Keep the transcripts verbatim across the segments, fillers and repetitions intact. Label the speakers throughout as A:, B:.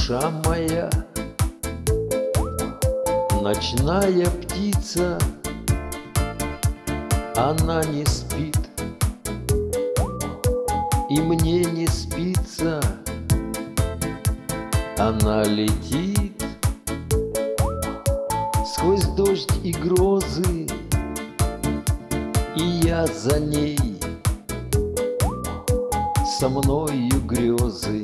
A: душа моя, ночная птица, она не спит, и мне не спится. Она летит сквозь дождь и грозы, и я за ней, со мною грезы.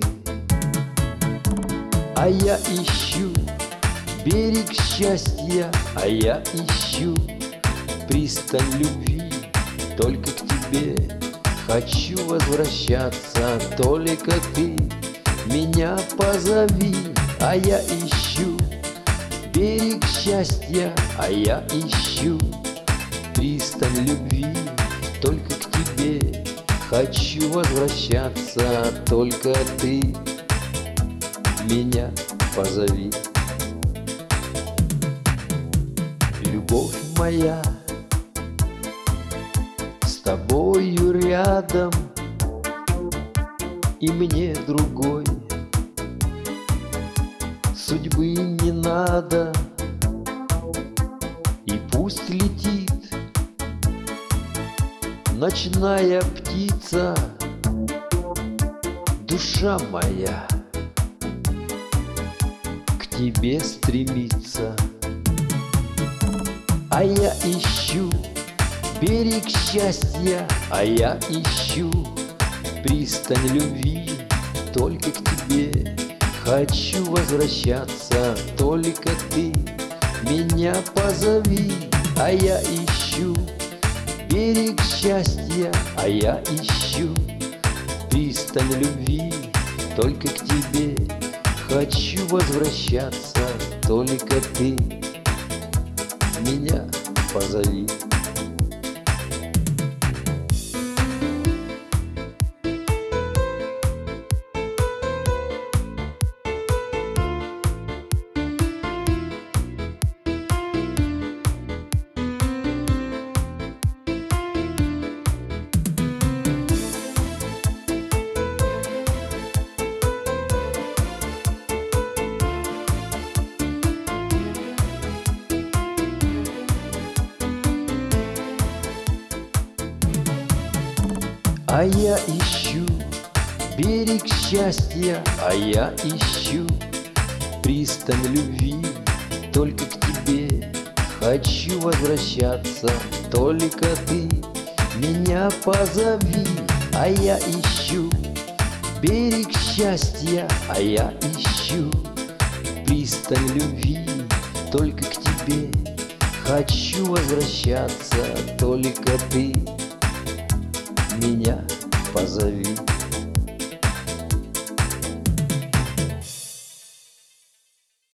A: А я ищу берег счастья, а я ищу пристань любви. Только к тебе хочу возвращаться, только ты меня позови. А я ищу берег счастья, а я ищу пристань любви. Только к тебе хочу возвращаться, только ты меня позови. Любовь моя, с тобою рядом, и мне другой судьбы не надо. И пусть летит ночная птица, душа моя к тебе стремится. А я ищу берег счастья, а я ищу пристань любви. Только к тебе хочу возвращаться, только ты меня позови. А я ищу берег счастья, а я ищу пристань любви. Только к тебе хочу возвращаться, только ты меня позови. А я ищу берег счастья, а я ищу пристань любви. Только к тебе хочу возвращаться, только ты меня позови. А я ищу берег счастья, а я ищу пристань любви. Только к тебе хочу возвращаться, только ты меня позови.